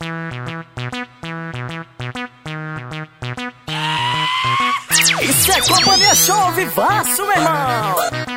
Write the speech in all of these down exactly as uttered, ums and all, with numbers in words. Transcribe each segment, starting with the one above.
Isso é Companhia Show Vivaço, meu irmão.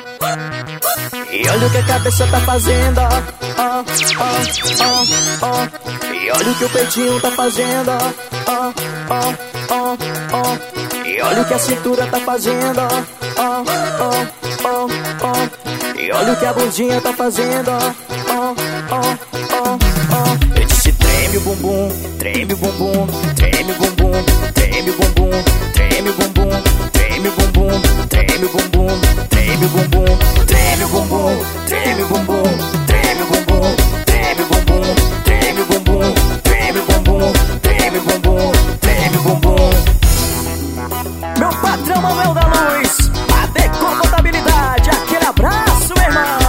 E olha o que a cabeça tá fazendo, ó, ó, ó, ó. E olha o que o peitinho tá fazendo, ó, ó, ó, ó, ó. E olha o que a cintura tá fazendo, ó, ó, ó, ó, ó. E olha o que a bundinha tá fazendo, ó, ó, ó, ó, ó. Eu disse treme o bumbum, treme o bumbum, treme o bumbum, treme o bumbum, treme o bumbum, treme o bumbum, treme o bumbum, treme o bumbum, treme o bumbum, treme o bumbum, treme o bumbum, treme o bumbum, treme o bumbum, treme o bumbum, treme o bumbum, treme o bumbum. Meu patrão Manuel da Luz, a Decor Contabilidade, aquele abraço, meu irmão.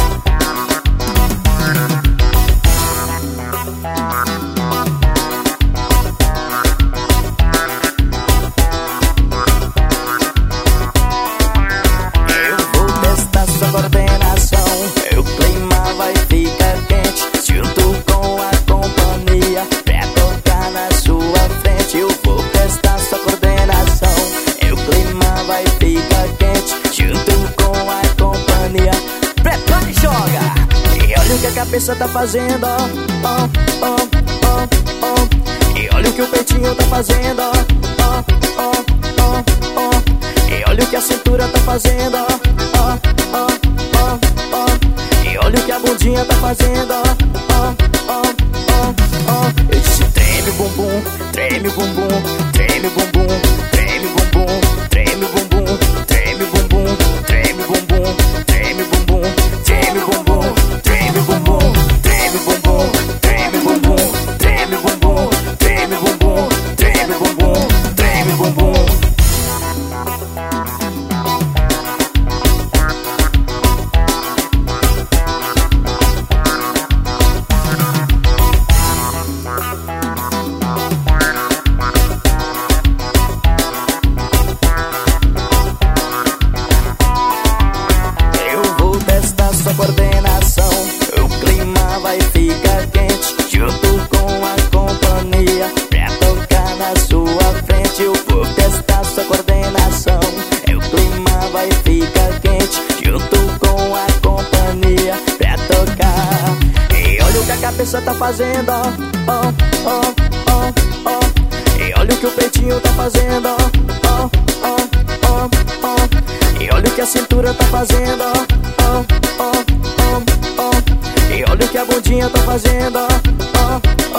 A cabeça tá fazendo, ó, ó, ó, ó, ó. E olha o que o peitinho tá fazendo, ó, ó, ó, ó, ó. E olha o que a cintura tá fazendo, ó, ó, ó, ó, ó. E olha o que a bundinha tá fazendo, ó, ó, ó, ó, ó. Eu disse treme o bumbum, treme o bumbum, treme o bumbum, treme o bumbum, treme o bumbum, treme o bumbum, treme o bumbum, treme o bumbum, treme o bumbum, treme o bumbum, treme o bumbum, treme o bumbum, treme o bumbum, treme o bumbum, treme o bumbum, treme o bumbum. Eu vou testar sua coordenação. O clima vai ficar quente junto com a companhia pra tocar na sua frente. Eu vou testar sua coordenação. O clima vai ficar quente junto com a companhia pra tocar. E olha o que a cabeça tá fazendo, ó, ó, ó, ó, ó. E olha o que o peitinho tá fazendo, ó, ó, ó, ó, ó. E olha o que a cintura tá fazendo, ó, ó, ó, ó, ó. E olha o que a bundinha tá fazendo, ó, ó.